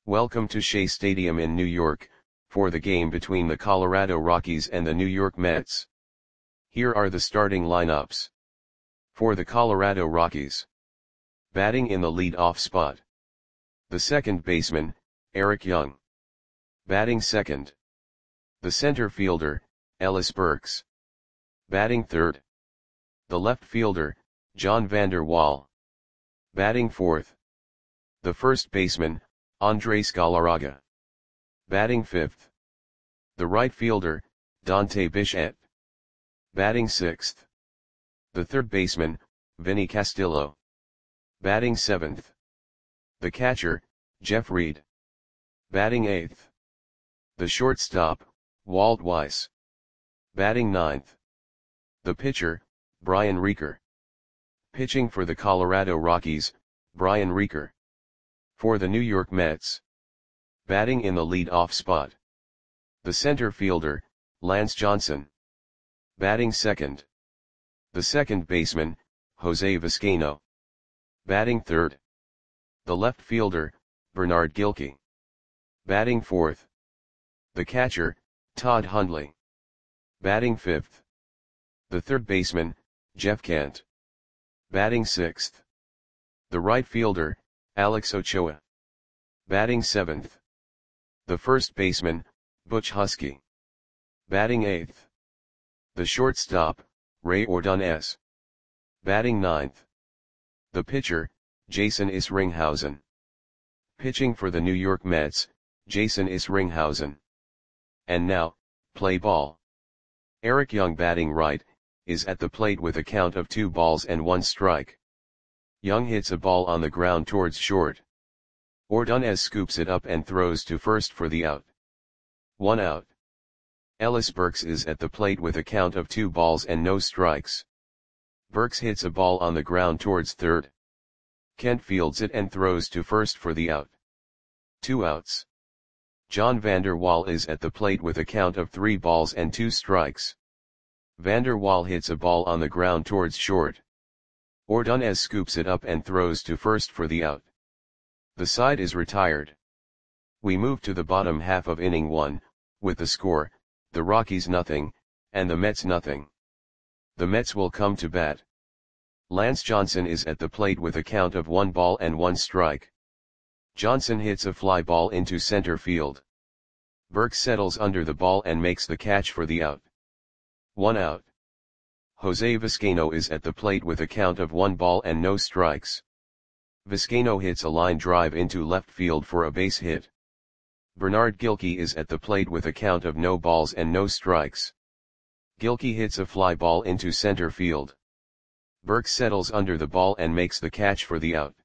Welcome to Shea Stadium in New York, for the game between the Colorado Rockies and the New York Mets. Here are the starting lineups. For the Colorado Rockies. Batting in the lead-off spot. The second baseman, Eric Young. Batting second. The center fielder, Ellis Burks. Batting third. The left fielder, John Vander Wal. Batting fourth. The first baseman, Andres Galarraga. Batting fifth. The right fielder, Dante Bichette. Batting sixth. The third baseman, Vinny Castillo. Batting seventh. The catcher, Jeff Reed. Batting eighth. The shortstop, Walt Weiss. Batting ninth. The pitcher, Brian Reeker. Pitching for the Colorado Rockies, Brian Reeker. For the New York Mets. Batting in the lead-off spot. The center fielder, Lance Johnson. Batting second. The second baseman, Jose Vizcaino. Batting third. The left fielder, Bernard Gilkey. Batting fourth. The catcher, Todd Hundley. Batting fifth. The third baseman, Jeff Kent. Batting sixth. The right fielder, Alex Ochoa. Batting seventh. The first baseman, Butch Husky. Batting eighth. The shortstop, Ray Ordonez. Batting ninth. The pitcher, Jason Isringhausen. Pitching for the New York Mets, Jason Isringhausen. And now, play ball. Eric Young batting right, is at the plate with a count of 2 balls and 1 strike. Young hits a ball on the ground towards short. Ordonez scoops it up and throws to first for the out. 1 out. Ellis Burks is at the plate with a count of 2 balls and no strikes. Burks hits a ball on the ground towards third. Kent fields it and throws to first for the out. 2 outs. John Vander Wal is at the plate with a count of 3 balls and 2 strikes. Vander Wal hits a ball on the ground towards short. Ordonez scoops it up and throws to first for the out. The side is retired. We move to the bottom half of inning 1, with the score, the Rockies nothing, and the Mets nothing. The Mets will come to bat. Lance Johnson is at the plate with a count of 1 ball and 1 strike. Johnson hits a fly ball into center field. Burks settles under the ball and makes the catch for the out. 1 out. Jose Vizcaino is at the plate with a count of 1 ball and no strikes. Vizcaino hits a line drive into left field for a base hit. Bernard Gilkey is at the plate with a count of no balls and no strikes. Gilkey hits a fly ball into center field. Burks settles under the ball and makes the catch for the out.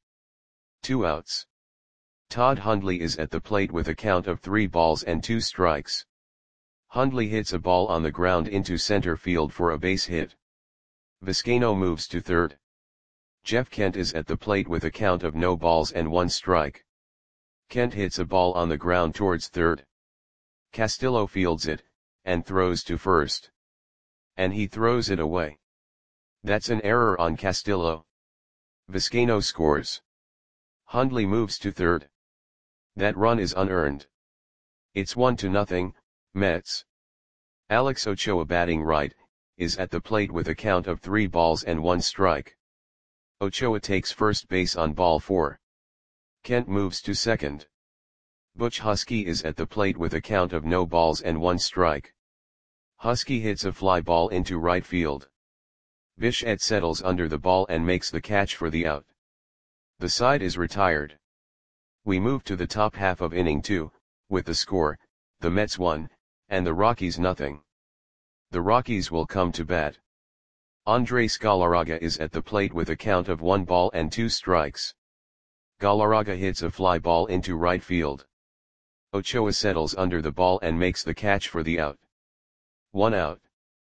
2 outs. Todd Hundley is at the plate with a count of 3 balls and 2 strikes. Hundley hits a ball on the ground into center field for a base hit. Vizcaino moves to third. Jeff Kent is at the plate with a count of no balls and 1 strike. Kent hits a ball on the ground towards third. Castillo fields it, and throws to first. And he throws it away. That's an error on Castillo. Vizcaino scores. Hundley moves to third. That run is unearned. It's 1-0, Mets. Alex Ochoa batting right, is at the plate with a count of 3 balls and 1 strike. Ochoa takes first base on ball 4. Kent moves to second. Butch Husky is at the plate with a count of no balls and 1 strike. Husky hits a fly ball into right field. Bichette settles under the ball and makes the catch for the out. The side is retired. We move to the top half of inning 2, with the score, the Mets 1, and the Rockies nothing. The Rockies will come to bat. Andres Galarraga is at the plate with a count of 1 ball and 2 strikes. Galarraga hits a fly ball into right field. Ochoa settles under the ball and makes the catch for the out. 1 out.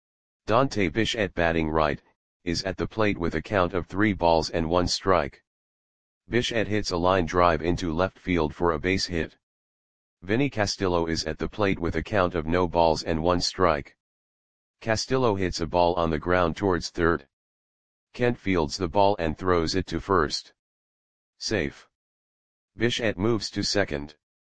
Dante Bichette batting right, is at the plate with a count of 3 balls and 1 strike. Bichette hits a line drive into left field for a base hit. Vinny Castillo is at the plate with a count of no balls and 1 strike. Castillo hits a ball on the ground towards third. Kent fields the ball and throws it to first. Safe. Bichette moves to second.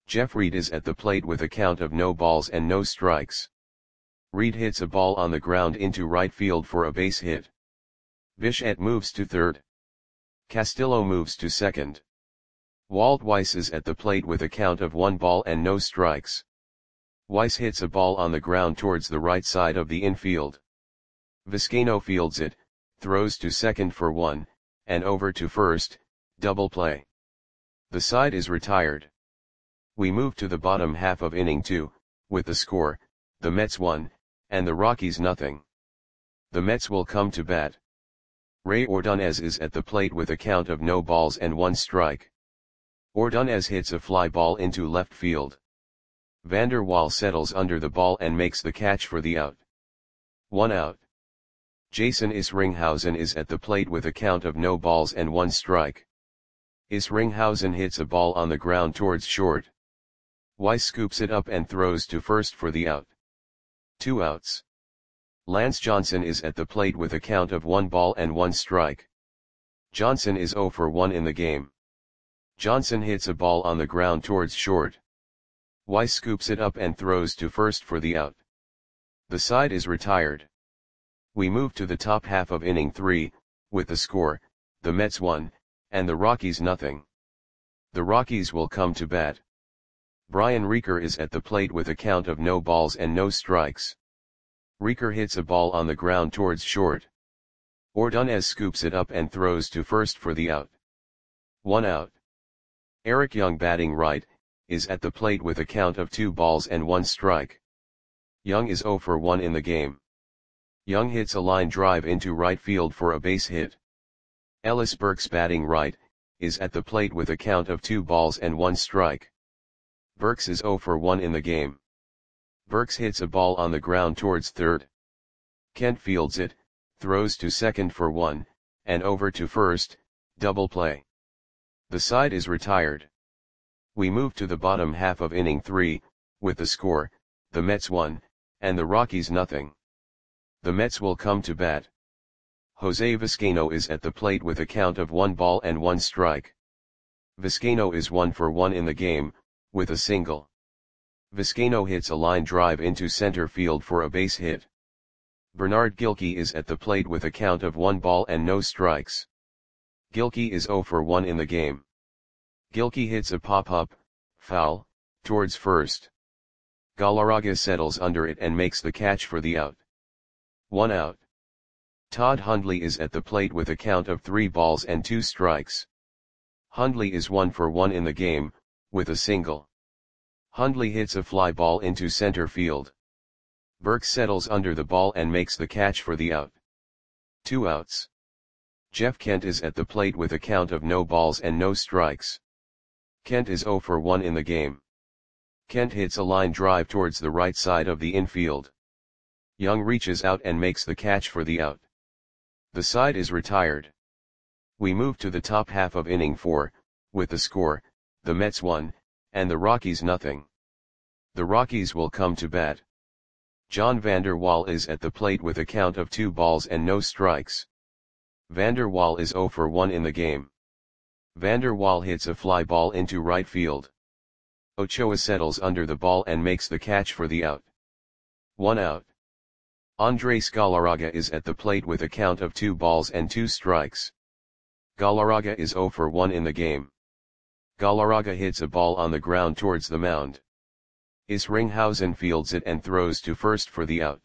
Jeff Reed is at the plate with a count of no balls and no strikes. Reed hits a ball on the ground into right field for a base hit. Bichette moves to third. Castillo moves to second. Walt Weiss is at the plate with a count of 1 ball and no strikes. Weiss hits a ball on the ground towards the right side of the infield. Vizcaino fields it, throws to second for 1, and over to first, double play. The side is retired. We move to the bottom half of inning 2, with the score, the Mets 1, and the Rockies nothing. The Mets will come to bat. Ray Ordonez is at the plate with a count of no balls and 1 strike. Ordonez hits a fly ball into left field. Vander Waal settles under the ball and makes the catch for the out. 1 out. Jason Isringhausen is at the plate with a count of no balls and 1 strike. Isringhausen hits a ball on the ground towards short. Weiss scoops it up and throws to first for the out. 2 outs. Lance Johnson is at the plate with a count of 1 ball and 1 strike. Johnson is 0 for 1 in the game. Johnson hits a ball on the ground towards short. Weiss scoops it up and throws to first for the out. The side is retired. We move to the top half of inning 3, with the score, the Mets 1, and the Rockies nothing. The Rockies will come to bat. Brian Reeker is at the plate with a count of no balls and no strikes. Reeker hits a ball on the ground towards short. Ordonez scoops it up and throws to first for the out. 1 out. Eric Young batting right, is at the plate with a count of 2 balls and 1 strike. Young is 0 for 1 in the game. Young hits a line drive into right field for a base hit. Ellis Burks batting right, is at the plate with a count of 2 balls and 1 strike. Burks is 0 for 1 in the game. Burks hits a ball on the ground towards third. Kent fields it, throws to second for 1, and over to first, double play. The side is retired. We move to the bottom half of inning 3, with the score, the Mets 1, and the Rockies nothing. The Mets will come to bat. Jose Vizcaino is at the plate with a count of 1 ball and 1 strike. Vizcaino is 1 for 1 in the game, with a single. Vizcaino hits a line drive into center field for a base hit. Bernard Gilkey is at the plate with a count of 1 ball and no strikes. Gilkey is 0 for 1 in the game. Gilkey hits a pop-up, foul, towards first. Galarraga settles under it and makes the catch for the out. 1 out. Todd Hundley is at the plate with a count of 3 balls and 2 strikes. Hundley is 1 for 1 in the game, with a single. Hundley hits a fly ball into center field. Burks settles under the ball and makes the catch for the out. 2 outs. Jeff Kent is at the plate with a count of no balls and no strikes. Kent is 0 for 1 in the game. Kent hits a line drive towards the right side of the infield. Young reaches out and makes the catch for the out. The side is retired. We move to the top half of inning 4, with the score, the Mets 1, and the Rockies nothing. The Rockies will come to bat. John Vander Waal is at the plate with a count of 2 balls and no strikes. Vander Waal is 0 for 1 in the game. Vander Waal hits a fly ball into right field. Ochoa settles under the ball and makes the catch for the out. 1 out. Andres Galarraga is at the plate with a count of 2 balls and 2 strikes. Galarraga is 0 for 1 in the game. Galarraga hits a ball on the ground towards the mound. Isringhausen fields it and throws to first for the out.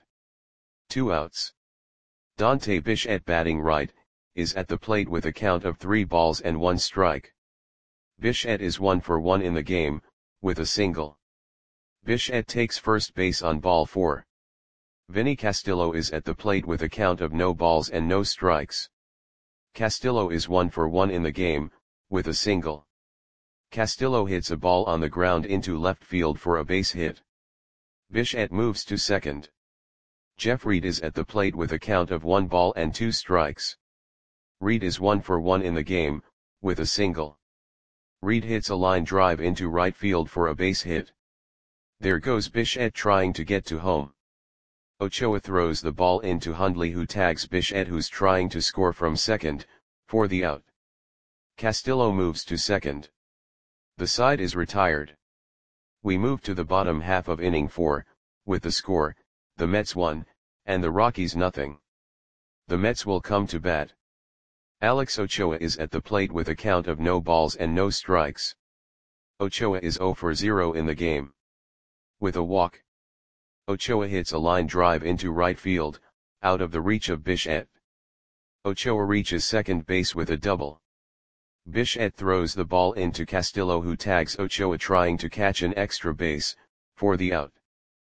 2 outs. Dante Bichette batting right, is at the plate with a count of 3 balls and 1 strike. Bichette is 1 for 1 in the game, with a single. Bichette takes first base on ball 4. Vinny Castillo is at the plate with a count of no balls and no strikes. Castillo is 1 for 1 in the game, with a single. Castillo hits a ball on the ground into left field for a base hit. Bichette moves to second. Jeff Reed is at the plate with a count of 1 ball and 2 strikes. Reed is 1 for 1 in the game, with a single. Reed hits a line drive into right field for a base hit. There goes Bichette trying to get to home. Ochoa throws the ball into Hundley, who tags Bichette, who's trying to score from second, for the out. Castillo moves to second. The side is retired. We move to the bottom half of inning 4, with the score, the Mets 1, and the Rockies nothing. The Mets will come to bat. Alex Ochoa is at the plate with a count of no balls and no strikes. Ochoa is 0 for 0 in the game. With a walk, Ochoa hits a line drive into right field, out of the reach of Bichette. Ochoa reaches second base with a double. Bichette throws the ball into Castillo, who tags Ochoa trying to catch an extra base, for the out.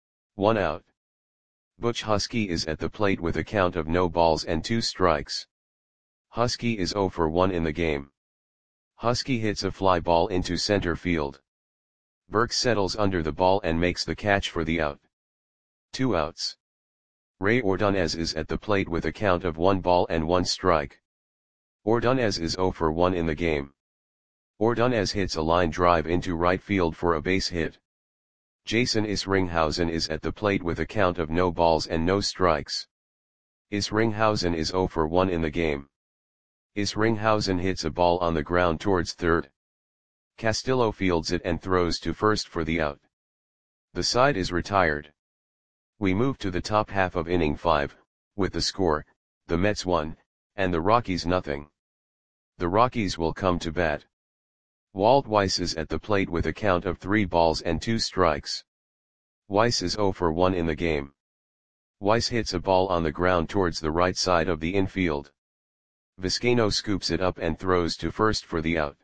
1 out. Butch Husky is at the plate with a count of no balls and 2 strikes. Husky is 0 for 1 in the game. Husky hits a fly ball into center field. Burke settles under the ball and makes the catch for the out. 2 outs. Ray Ordonez is at the plate with a count of 1 ball and 1 strike. Ordonez is 0 for 1 in the game. Ordonez hits a line drive into right field for a base hit. Jason Isringhausen is at the plate with a count of no balls and no strikes. Isringhausen is 0 for 1 in the game. Isringhausen hits a ball on the ground towards third. Castillo fields it and throws to first for the out. The side is retired. We move to the top half of inning 5, with the score, the Mets 1, and the Rockies nothing. The Rockies will come to bat. Walt Weiss is at the plate with a count of 3 balls and 2 strikes. Weiss is 0 for 1 in the game. Weiss hits a ball on the ground towards the right side of the infield. Vizcaino scoops it up and throws to first for the out.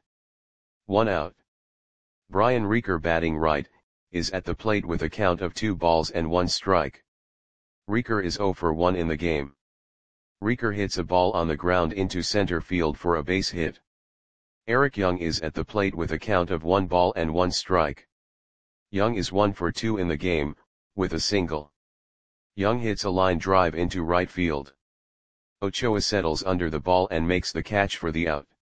1 out. Brian Reeker, batting right, is at the plate with a count of 2 balls and 1 strike. Reeker is 0 for 1 in the game. Reeker hits a ball on the ground into center field for a base hit. Eric Young is at the plate with a count of 1 ball and 1 strike. Young is 1 for 2 in the game, with a single. Young hits a line drive into right field. Ochoa settles under the ball and makes the catch for the out.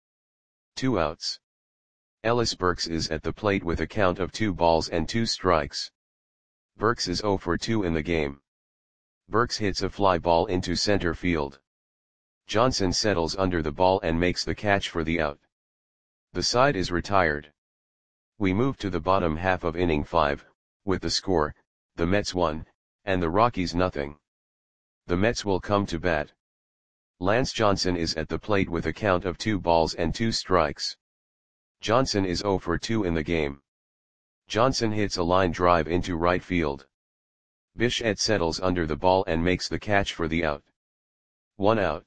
2 outs. Ellis Burks is at the plate with a count of 2 balls and 2 strikes. Burks is 0 for 2 in the game. Burks hits a fly ball into center field. Johnson settles under the ball and makes the catch for the out. The side is retired. We move to the bottom half of inning 5, with the score, the Mets 1, and the Rockies nothing. The Mets will come to bat. Lance Johnson is at the plate with a count of 2 balls and 2 strikes. Johnson is 0 for 2 in the game. Johnson hits a line drive into right field. Bichette settles under the ball and makes the catch for the out. 1 out.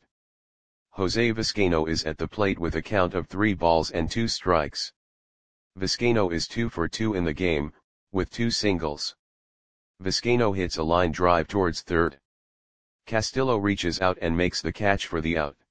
Jose Vizcaino is at the plate with a count of 3 balls and 2 strikes. Vizcaino is 2 for 2 in the game, with 2 singles. Vizcaino hits a line drive towards third. Castillo reaches out and makes the catch for the out.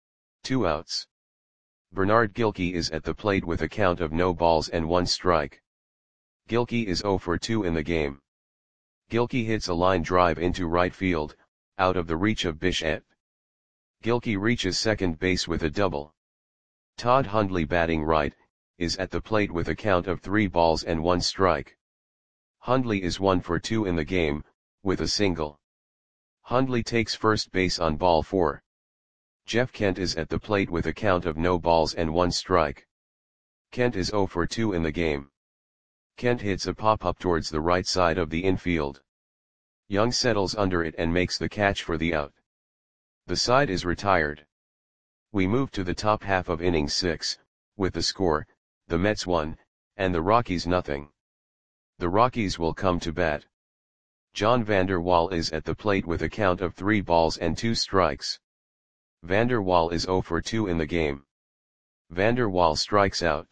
2 outs. Bernard Gilkey is at the plate with a count of no balls and 1 strike. Gilkey is 0 for 2 in the game. Gilkey hits a line drive into right field, out of the reach of Bichette. Gilkey reaches second base with a double. Todd Hundley, batting right, is at the plate with a count of 3 balls and 1 strike. Hundley is 1 for 2 in the game, with a single. Hundley takes first base on ball 4. Jeff Kent is at the plate with a count of no balls and 1 strike. Kent is 0 for 2 in the game. Kent hits a pop-up towards the right side of the infield. Young settles under it and makes the catch for the out. The side is retired. We move to the top half of inning 6, with the score, the Mets 1, and the Rockies nothing. The Rockies will come to bat. John Vander Wal is at the plate with a count of 3 balls and 2 strikes. Vander Wal is 0 for 2 in the game. Vander Wal strikes out.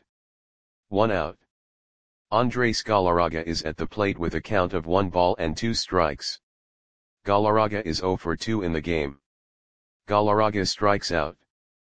1 out. Andres Galarraga is at the plate with a count of 1 ball and 2 strikes. Galarraga is 0 for 2 in the game. Galarraga strikes out.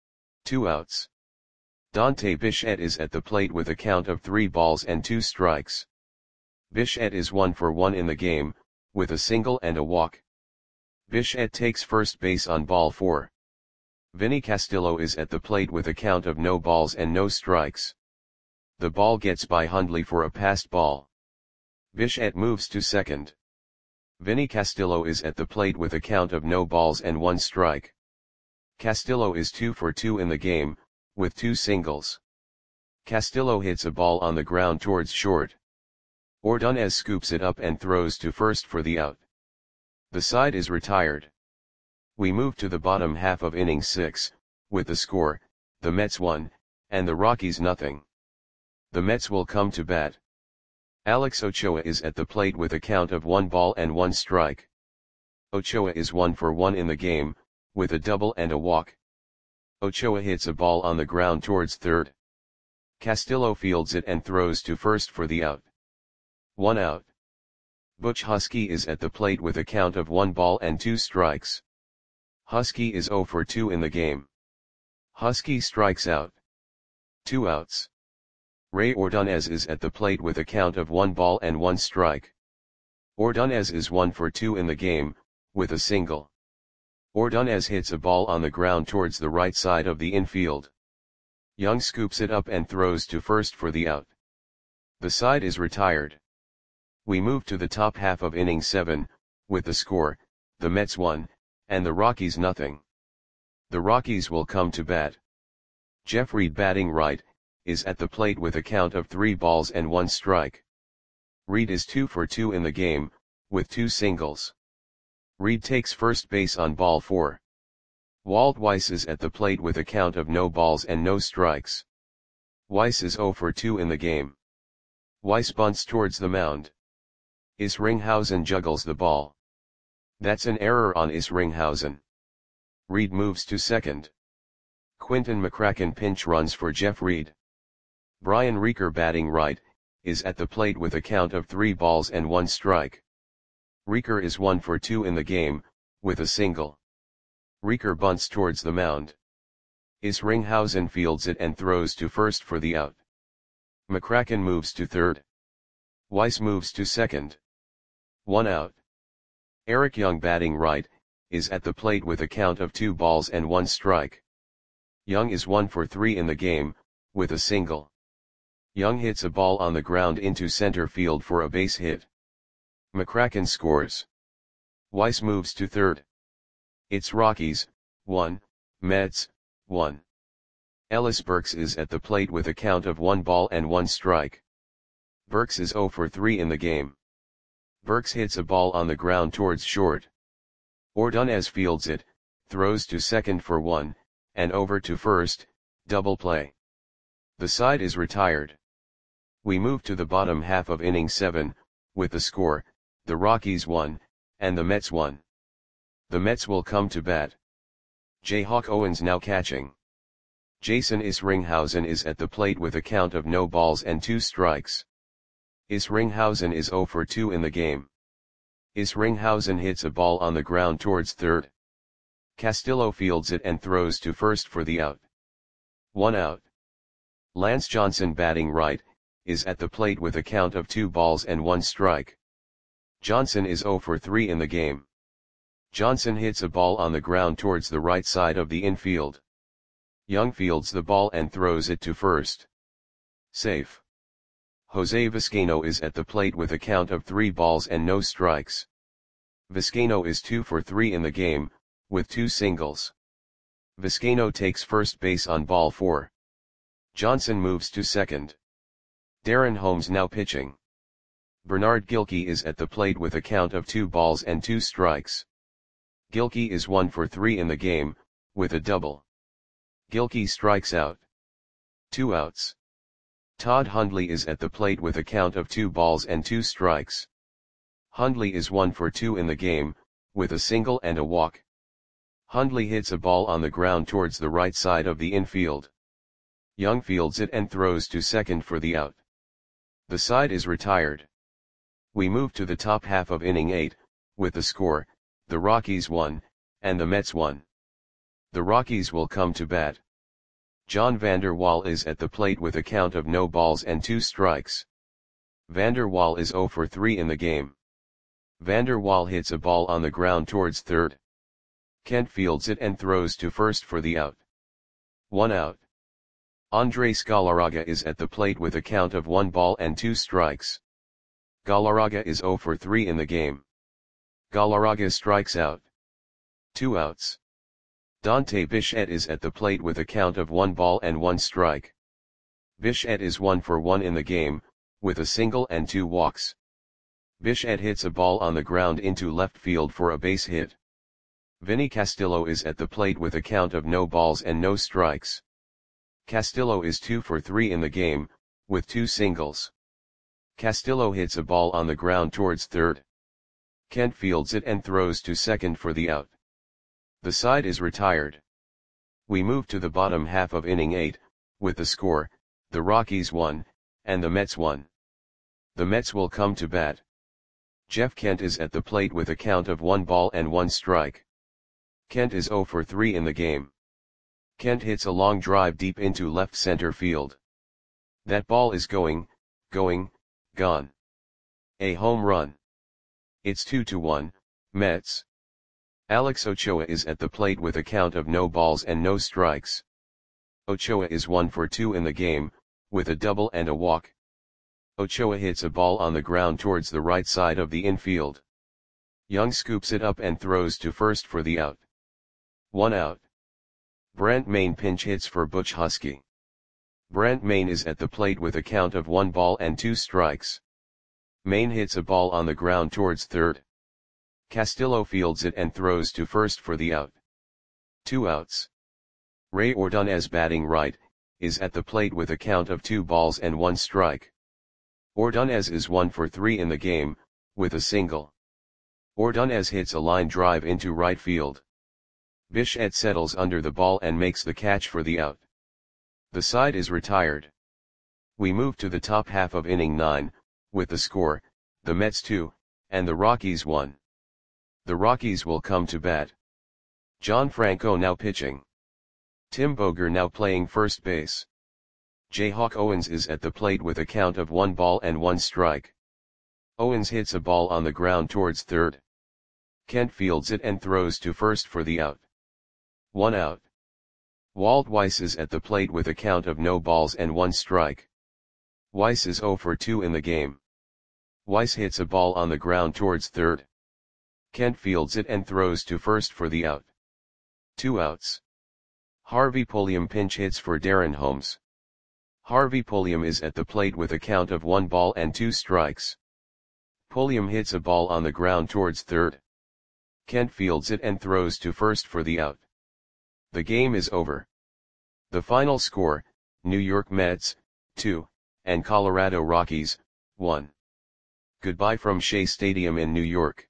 2 outs. Dante Bichette is at the plate with a count of 3 balls and 2 strikes. Bichette is 1 for 1 in the game, with a single and a walk. Bichette takes first base on ball 4. Vinny Castillo is at the plate with a count of no balls and no strikes. The ball gets by Hundley for a passed ball. Bichette moves to second. Vinny Castillo is at the plate with a count of no balls and 1 strike. Castillo is 2 for 2 in the game, with 2 singles. Castillo hits a ball on the ground towards short. Ordonez scoops it up and throws to first for the out. The side is retired. We move to the bottom half of inning 6, with the score, the Mets 1, and the Rockies nothing. The Mets will come to bat. Alex Ochoa is at the plate with a count of 1 ball and 1 strike. Ochoa is 1 for 1 in the game, with a double and a walk. Ochoa hits a ball on the ground towards third. Castillo fields it and throws to first for the out. 1 out. Butch Husky is at the plate with a count of 1 ball and 2 strikes. Husky is 0 for 2 in the game. Husky strikes out. 2 outs. Ray Ordonez is at the plate with a count of 1 ball and 1 strike. Ordonez is 1 for 2 in the game, with a single. Ordonez hits a ball on the ground towards the right side of the infield. Young scoops it up and throws to first for the out. The side is retired. We move to the top half of inning 7, with the score, the Mets 1, and the Rockies nothing. The Rockies will come to bat. Jeff Reed batting right, is at the plate with a count of 3 balls and 1 strike. Reed is 2 for 2 in the game, with 2 singles. Reed takes first base on ball 4. Walt Weiss is at the plate with a count of no balls and no strikes. Weiss is 0 for 2 in the game. Weiss bunts towards the mound. Isringhausen juggles the ball. That's an error on Isringhausen. Reed moves to second. Quinton McCracken pinch runs for Jeff Reed. Brian Reeker batting right, is at the plate with a count of 3 balls and 1 strike. Reeker is 1 for 2 in the game, with a single. Reeker bunts towards the mound. Isringhausen fields it and throws to first for the out. McCracken moves to third. Weiss moves to second. 1 out. Eric Young batting right, is at the plate with a count of 2 balls and 1 strike. Young is 1 for 3 in the game, with a single. Young hits a ball on the ground into center field for a base hit. McCracken scores. Weiss moves to third. It's Rockies, 1, Mets, 1. Ellis Burks is at the plate with a count of 1 ball and 1 strike. Burks is 0 for 3 in the game. Burks hits a ball on the ground towards short. Ordonez fields it, throws to second for 1, and over to first, double play. The side is retired. We move to the bottom half of inning 7, with the score, the Rockies 1, and the Mets 1. The Mets will come to bat. Jayhawk Owens now catching. Jason Isringhausen is at the plate with a count of no balls and 2 strikes. Isringhausen is 0 for 2 in the game. Isringhausen hits a ball on the ground towards third. Castillo fields it and throws to first for the out. 1 out. Lance Johnson batting right, is at the plate with a count of 2 balls and 1 strike. Johnson is 0 for 3 in the game. Johnson hits a ball on the ground towards the right side of the infield. Young fields the ball and throws it to first. Safe. Jose Vizcaino is at the plate with a count of 3 balls and no strikes. Vizcaino is 2 for 3 in the game, with 2 singles. Vizcaino takes first base on ball 4. Johnson moves to second. Darren Holmes now pitching. Bernard Gilkey is at the plate with a count of 2 balls and 2 strikes. Gilkey is 1 for 3 in the game, with a double. Gilkey strikes out. 2 outs. Todd Hundley is at the plate with a count of 2 balls and 2 strikes. Hundley is 1 for 2 in the game, with a single and a walk. Hundley hits a ball on the ground towards the right side of the infield. Young fields it and throws to second for the out. The side is retired. We move to the top half of inning 8, with the score, the Rockies 1, and the Mets 1. The Rockies will come to bat. John Vander Wal is at the plate with a count of no balls and 2 strikes. Vander Wal is 0 for 3 in the game. Vander Wal hits a ball on the ground towards third. Kent fields it and throws to first for the out. 1 out. Andres Galarraga is at the plate with a count of 1 ball and 2 strikes. Galarraga is 0 for 3 in the game. Galarraga strikes out. 2 outs. Dante Bichette is at the plate with a count of 1 ball and 1 strike. Bichette is 1 for 1 in the game, with a single and 2 walks. Bichette hits a ball on the ground into left field for a base hit. Vinny Castillo is at the plate with a count of no balls and no strikes. Castillo is 2 for 3 in the game, with 2 singles. Castillo hits a ball on the ground towards third. Kent fields it and throws to second for the out. The side is retired. We move to the bottom half of inning 8, with the score, the Rockies 1, and the Mets 1. The Mets will come to bat. Jeff Kent is at the plate with a count of 1 ball and 1 strike. Kent is 0 for 3 in the game. Kent hits a long drive deep into left center field. That ball is gone. A home run. It's 2-1, Mets. Alex Ochoa is at the plate with a count of no balls and no strikes. Ochoa is 1 for 2 in the game, with a double and a walk. Ochoa hits a ball on the ground towards the right side of the infield. Young scoops it up and throws to first for the out. 1 out. Brent Mayne pinch hits for Butch Husky. Brent Mayne is at the plate with a count of 1 ball and 2 strikes. Mayne hits a ball on the ground towards third. Castillo fields it and throws to first for the out. 2 outs. Ray Ordonez, batting right, is at the plate with a count of 2 balls and 1 strike. Ordonez is 1 for 3 in the game, with a single. Ordonez hits a line drive into right field. Bichette settles under the ball and makes the catch for the out. The side is retired. We move to the top half of inning 9, with the score, the Mets 2, and the Rockies 1. The Rockies will come to bat. John Franco now pitching. Tim Boger now playing first base. Jayhawk Owens is at the plate with a count of 1 ball and 1 strike. Owens hits a ball on the ground towards third. Kent fields it and throws to first for the out. 1 out. Walt Weiss is at the plate with a count of no balls and 1 strike. Weiss is 0 for 2 in the game. Weiss hits a ball on the ground towards third. Kent fields it and throws to first for the out. 2 outs. Harvey Pulliam pinch hits for Darren Holmes. Harvey Pulliam is at the plate with a count of 1 ball and 2 strikes. Pulliam hits a ball on the ground towards third. Kent fields it and throws to first for the out. The game is over. The final score, New York Mets, 2, and Colorado Rockies, 1. Goodbye from Shea Stadium in New York.